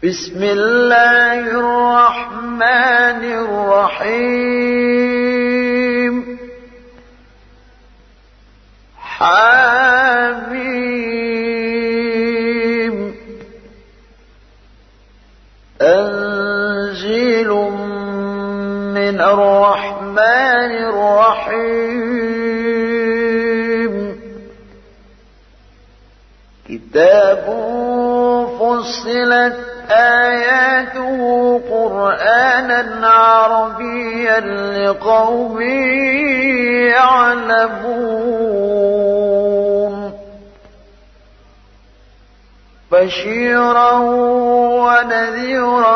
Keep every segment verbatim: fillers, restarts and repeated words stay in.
بسم الله الرحمن الرحيم حميم تنزيل من الرحمن الرحيم كتاب فصلت آياته قرآنا عربيا لقوم يعلمون بشيرا ونذيرا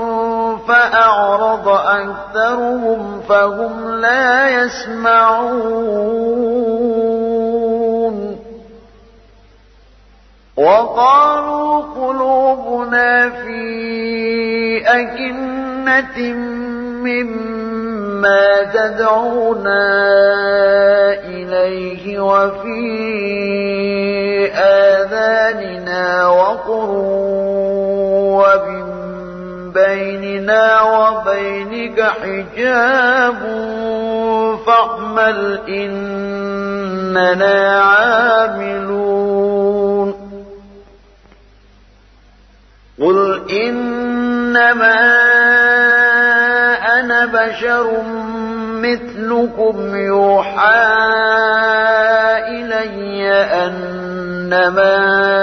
فأعرض أكثرهم فهم لا يسمعون وقالوا قلوبنا في أكنة مما تدعونا إليه وفي آذاننا وقر ومن بيننا وبينك حجاب فاعمل إننا عاملون قل إنما أنا بشر مثلكم يوحى إلي أنما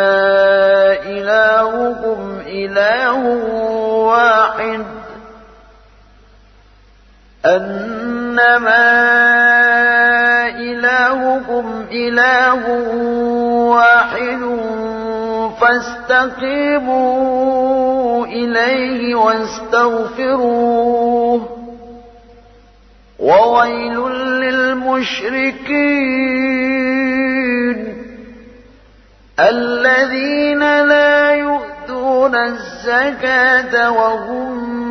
إلهكم إله واحد أنما إلهكم إله واحد فاستقيموا إليه واستغفروه وويل للمشركين الذين لا يؤتون الزكاة وهم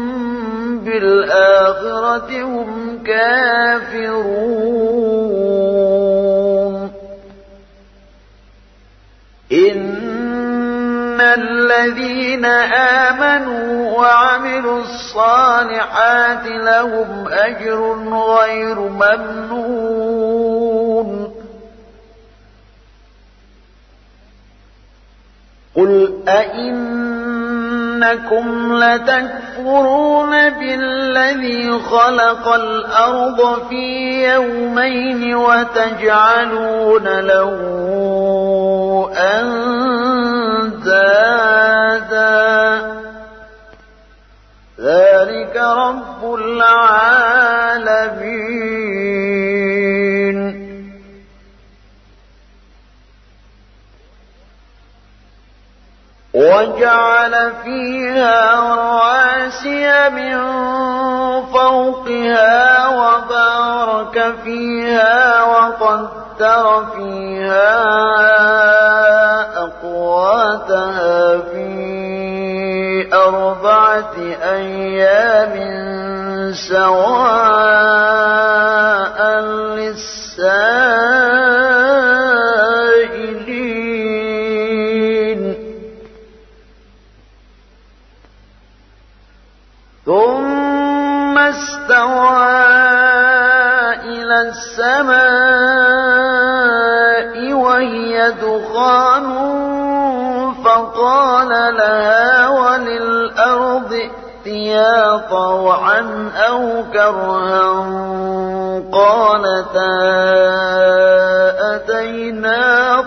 بالآخرة هم كافرون إن الذين آمنوا وعملوا الصالحات لهم أجر غير ممنون قل أئنكم لتكفرون بالذي خلق الأرض في يومين وتجعلون له أندادا ذلك رب العالمين وجعل فيها رواسي من فوقها وبارك فيها وقدر فيها أقواتها في أربعة أيام سواء للسائلين ثم استوى إلى السماء وهي دخان فقال لها وللأرض ائتيا طوعا أو كرها قالتا أتينا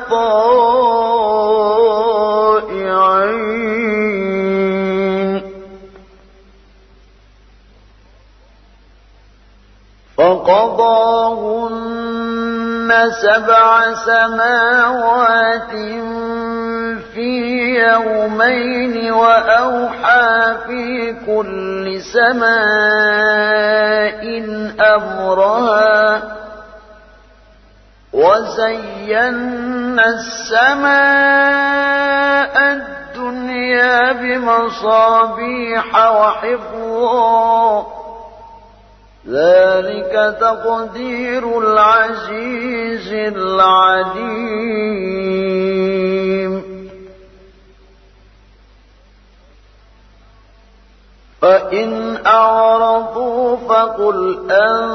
طائعين فقضاهن سبع سماوات في يومين وأوحى في كل سماء أمرها وزينا السماء الدنيا بمصابيح وحفظا ذلك تقدير العزيز العليم فإن أعرضوا فقل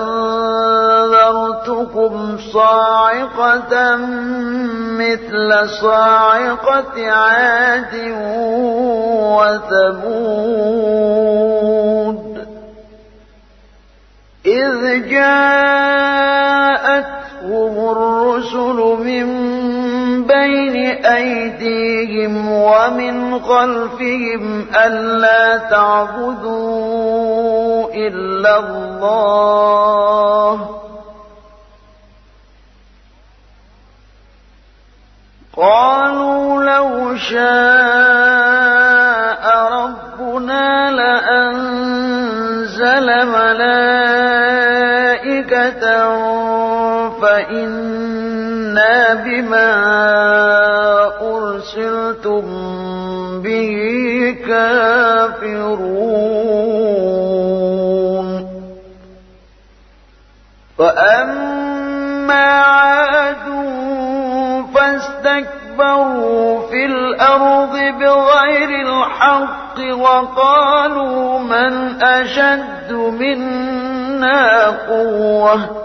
أنذرتكم صاعقة مثل صاعقة عاد وثمود إذ جاءتهم الرسل من بين أيديهم ومن خلفهم ألا تعبدوا إلا الله قالوا لو شاء ربنا لأنزل ملائكة فإنا بما أرسلتم به كافرون فأما عاد فاستكبروا في الأرض بغير الحق وقالوا من أشد منا قوة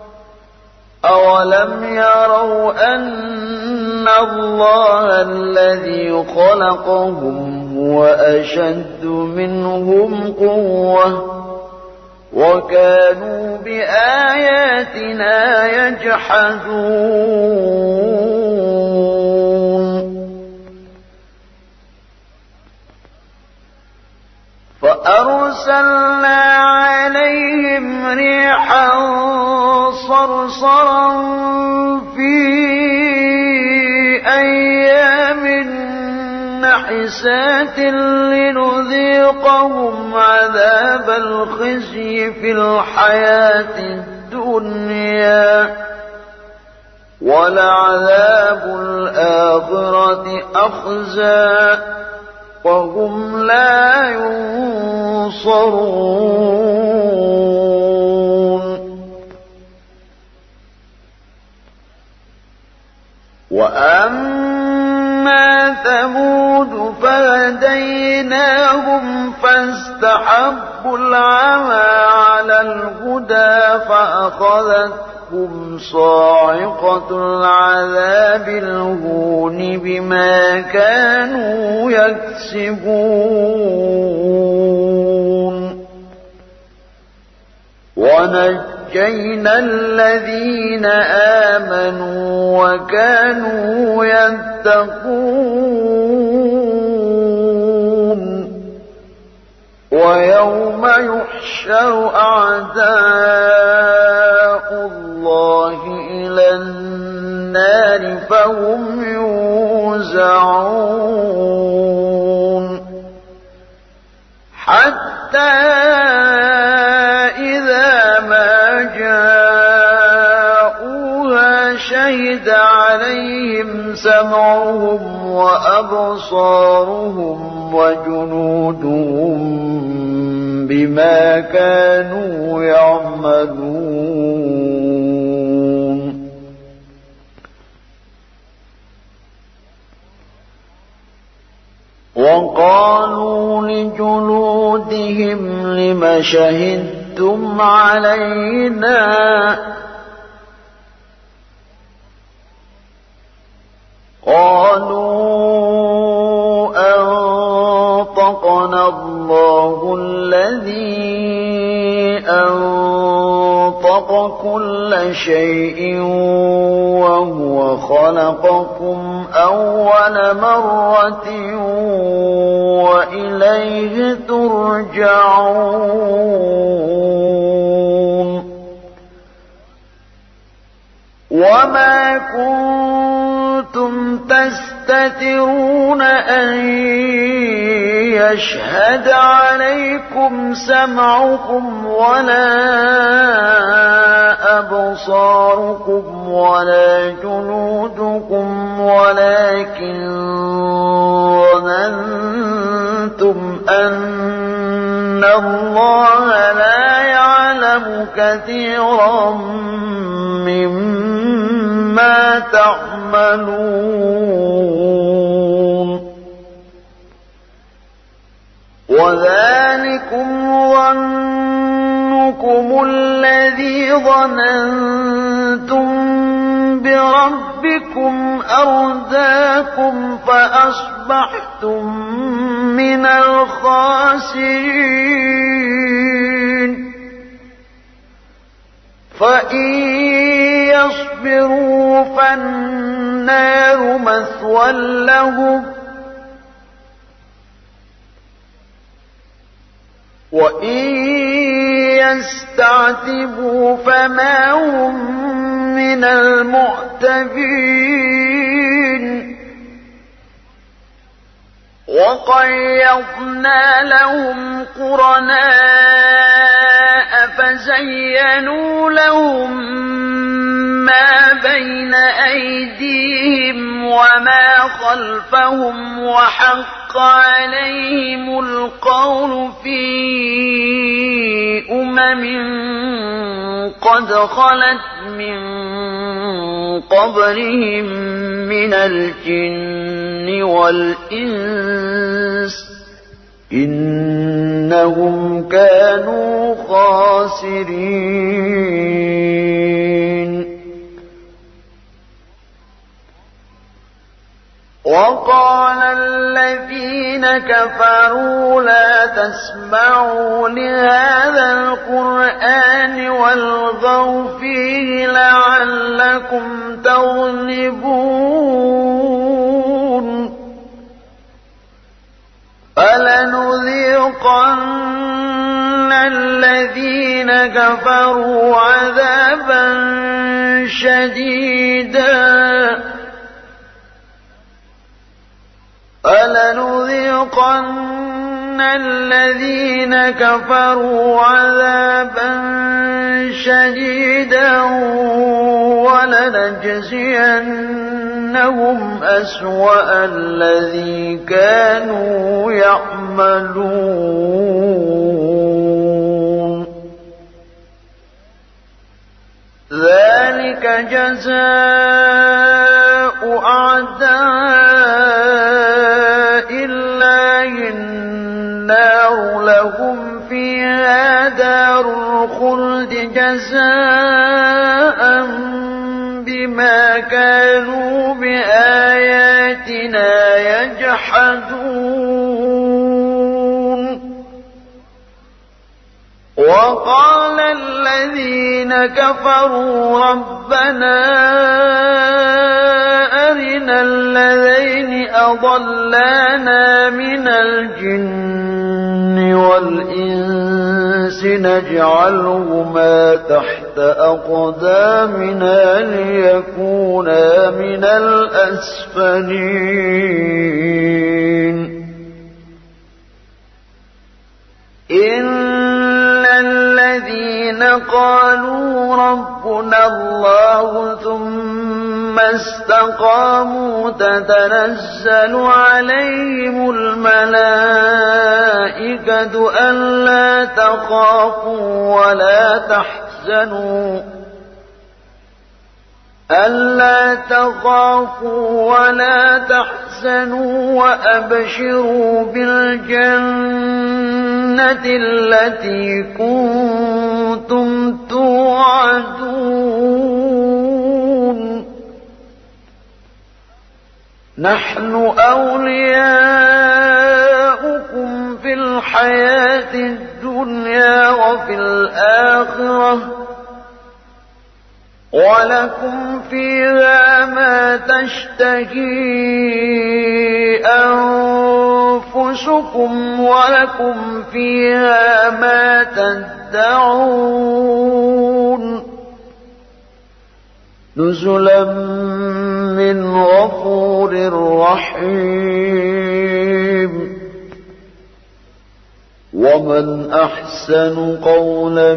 أولم يروا أن الله الذي خلقهم هو أشد منهم قوة وكانوا بآياتنا يجحدون فأرسلنا عليهم ريحا صرصرا في أيام نحسات لنذيقهم عذاب الخزي في الحياة الدنيا ولعذاب الآخرة أخزى وهم لا ينصرون وأما ثمود فهديناهم فاستحبوا العمى على الهدى فأخذتهم صاعقة العذاب الهون بما كانوا يكسبون ونجينا الذين آمنوا وكانوا يتقون ويوم يحشر أعداء الله إلى النار فهم يوزعون حتى إذا ما جاءوها شهد عليهم سمعهم وأبصارهم وجنودهم بما كانوا يعملون وقالوا لجلودهم لم شهدتم علينا قالوا أنطقنا الله الذي أنطق كل شيء وهو خلقكم أول مرة وإليه ترجعون وما كنتم تستترون أن يشهد عليكم سمعكم ولا أبصاركم ولا جلودكم ولكن ظننتم أن الله لا يعلم كثيرا مما تعملون وذلكم ظنكم الذي ظننتم بربكم أرداكم فأصبحتم من الخاسرين فإن يصبروا فالنار مثوى لهم وإن يستعتبوا فما هم من المعتبين وقيضنا لهم قرناء فزينوا لهم ما بين أيديهم وما خلفهم وحق عليهم القول في أمم قد خلت من قبلهم من الجن والإنس إنهم كانوا خاسرين وقال الذين كفروا لا تسمعوا لهذا القرآن والغوا فيه لعلكم تغلبون فلنذيقن الذين كفروا عذابا شديدا فلنذيقن الذين كفروا عذابا شديدا ولنجزينهم أسوأ الذي كانوا يعملون ذلك جزاء أعداء الله النار لهم فيها دار الخلد جزاء بما كانوا بآياتنا يجحدون وقال الذين كفروا ربنا أرنا الذين أضلانا من الجن والإنس نجعلهما تحت أقدامنا ليكونا من الأسفلين إن الذين قالوا ربنا الله ثم استقاموا تتنزل عليهم الملائكة ألا تخافوا ولا تحزنوا ألا تخافوا ولا تحزنوا وأبشروا بالجنة التي كنتم توعدون نحن أولياؤكم في الحياة الدنيا وفي الآخرة ولكم فيها ما تشتهي أنفسكم ولكم فيها ما تدعون نزلا من غفور رحيم ومن أحسن قولا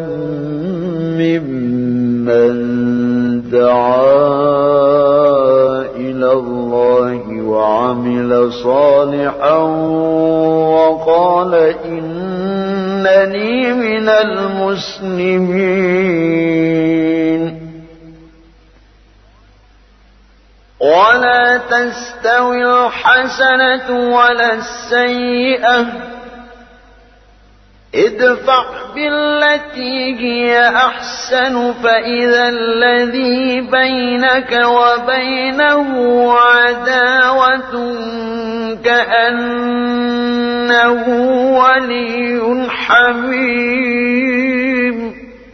ممن دعا إلى الله وعمل صالحا وقال إنني من المسلمين ولا تستوي الحسنة ولا السيئة ادفع بالتي هي أحسن فإذا الذي بينك وبينه عداوة كأنه ولي حميم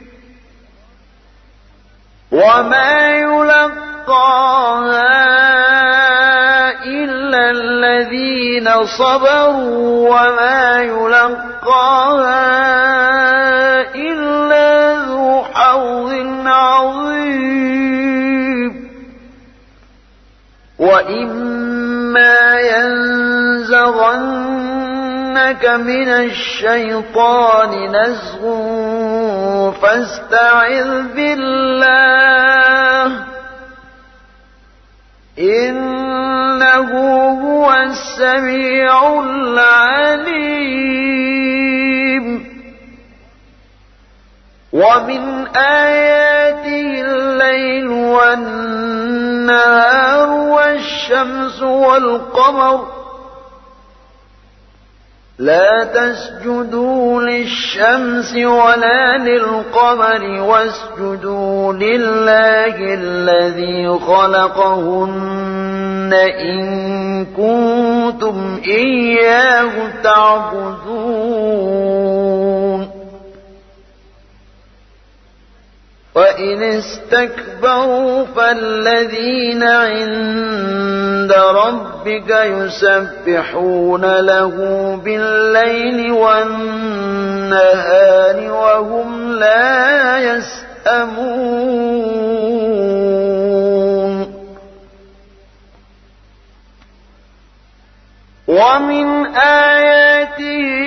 وما يلقاها إلا الذين صبروا وما يلقاها إلا ذو حظ عظيم وإما ينزغنك من الشيطان نزغ فاستعذ بالله إنه هو السميع العليم ومن آياته الليل والنهار والشمس والقمر لا تسجدوا للشمس ولا للقمر واسجدوا لله الذي خلقهن إن كنتم إياه تعبدون وإن استكبروا فالذين عند ربك يسبحون له بالليل والنهار وهم لا يسأمون ومن آياته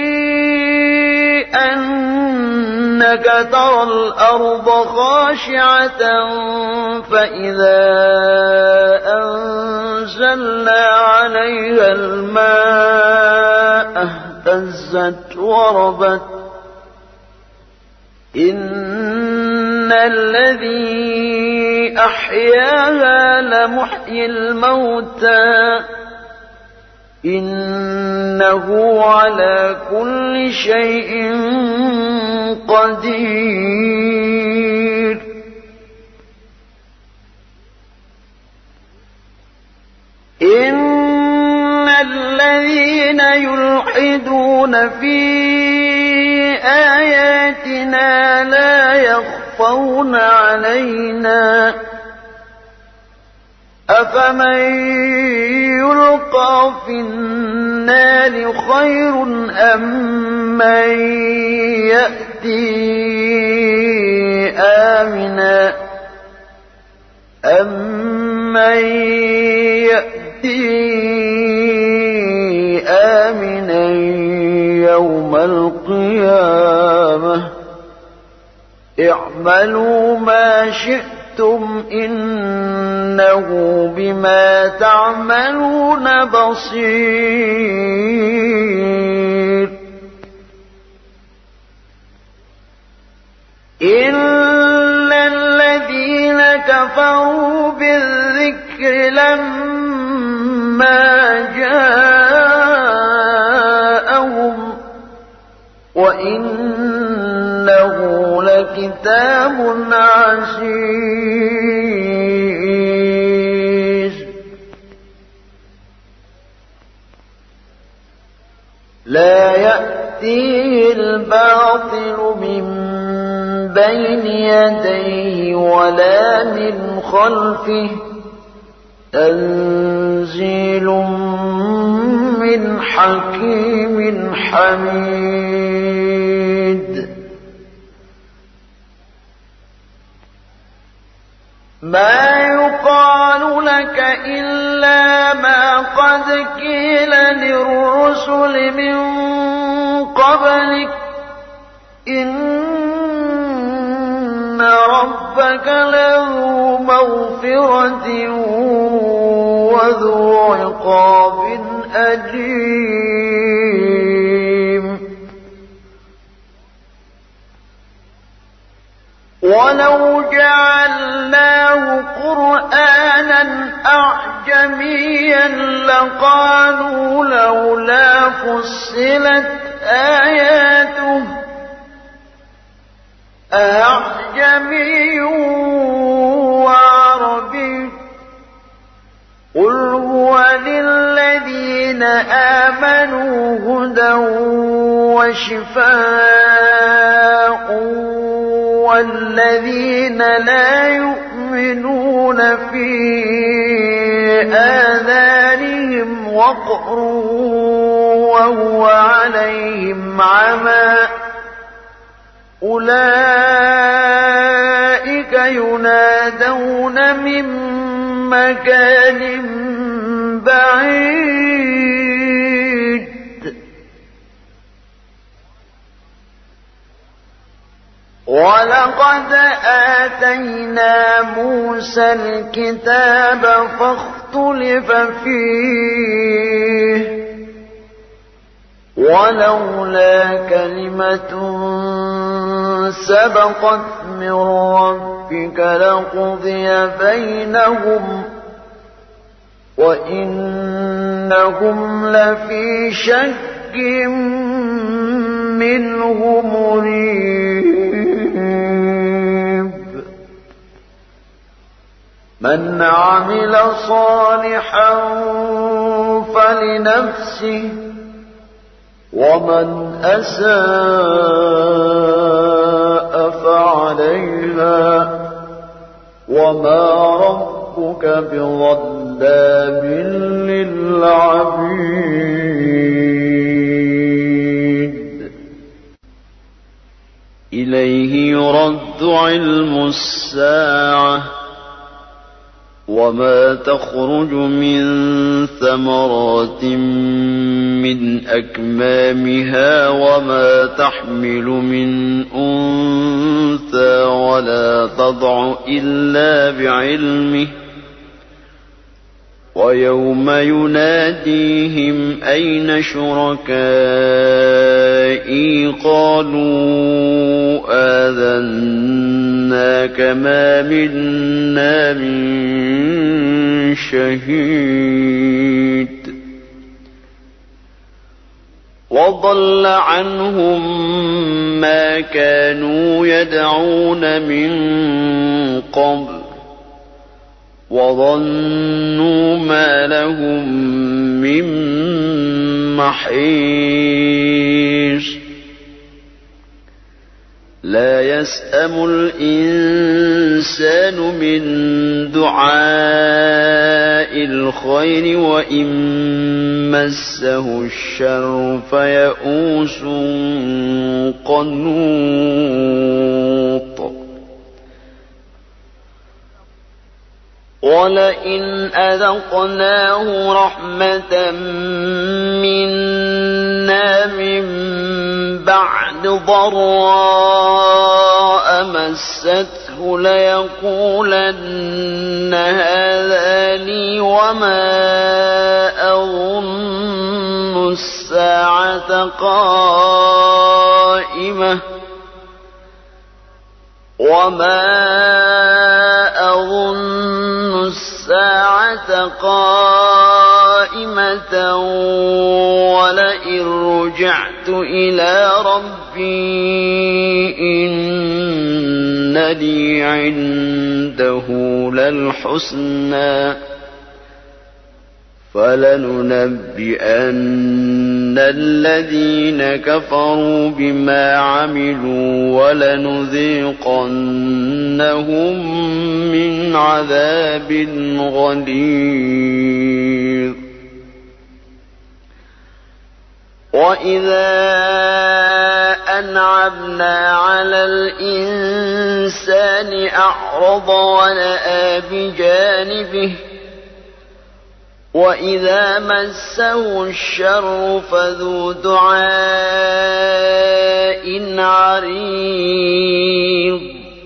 أنك ترى الأرض خاشعة فإذا أنزلنا عليها الماء اهتزت وربت إن الذي أحياها لمحيي الموتى إنه على كل شيء قدير إن الذين يلحدون في آياتنا لا يخفون علينا أفمن يلقى في النار خير أم من يأتي آمنا أم من يأتي آمنا يوم القيامة اعملوا ما شئتم إنه بما تعملون بصير إلا الذين كفروا بالذكر لما جاءهم وإنه لكتاب عزيز لا يأتيه الباطل من بين يديه ولا من خلفه تنزيل من حكيم حميد ما يقال لك إلا ما قد قيل للرسل من قبلك إن ربك له مغفرة وذو عقاب أليم ولو جعلناه قرآنا أعجميا لقالوا لولا فصلت آياته أأعجمي وعربي قل هو للذين آمنوا هدى وشفاء والذين لا يؤمنون في آذانهم وقر وهو عليهم عمى أولئك ينادون من مكان بعيد ولقد آتينا موسى الكتاب فاختلف فيه ولولا كلمة سبقت من ربك لقضي بينهم وإنهم لفي شك منه مريب من عمل صالحا فلنفسه ومن أساء فعليها وما ربك بظلام للعبيد إليه يرد علم الساعة وما تخرج من ثمرات من أكمامها وما تحمل من أنثى ولا تضع إلا بعلمه ويوم يناديهم أين شركائي قالوا آذناك ما منا من شهيد وضل عنهم ما كانوا يدعون من قبل وظنوا ما لهم من محيص لا يسأم الإنسان من دعاء الخير وإن مسه الشر فيئوس قنوط ولئن أذقناه رحمة منا من بعد ضراء مسته ليقولن هذا لي وما أظن الساعة قائمة وما أظن الساعة قائمة ولئن رجعت إلى ربي إن لي عنده للحسنى فلننبئن الذين كفروا بما عملوا ولنذيقنهم من عذاب غليظ وإذا أنعمنا على الإنسان أعرض ونأى بجانبه وإذا مسه الشر فذو دعاء عريض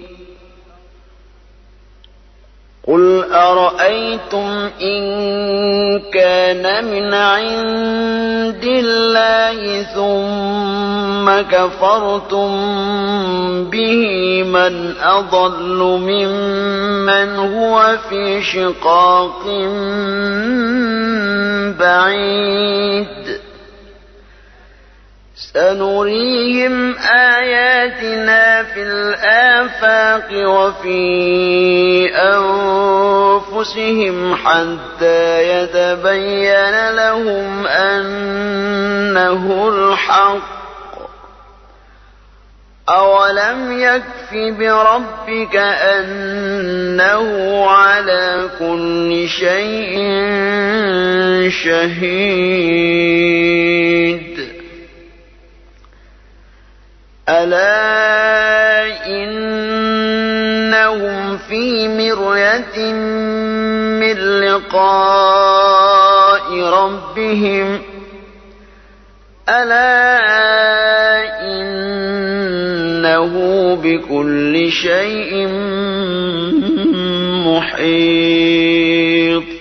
قل أرأيتم إن كان من عند الله ثم كفرتم به من أضل ممن هو في شقاق بعيد سنريهم آياتنا في الآفاق وفي أنفسهم حتى يتبين لهم أنه الحق أولم يكف بربك أنه على كل شيء شهيد ألا إنهم في مرية من لقاء ربهم ألا إنه بكل شيء محيط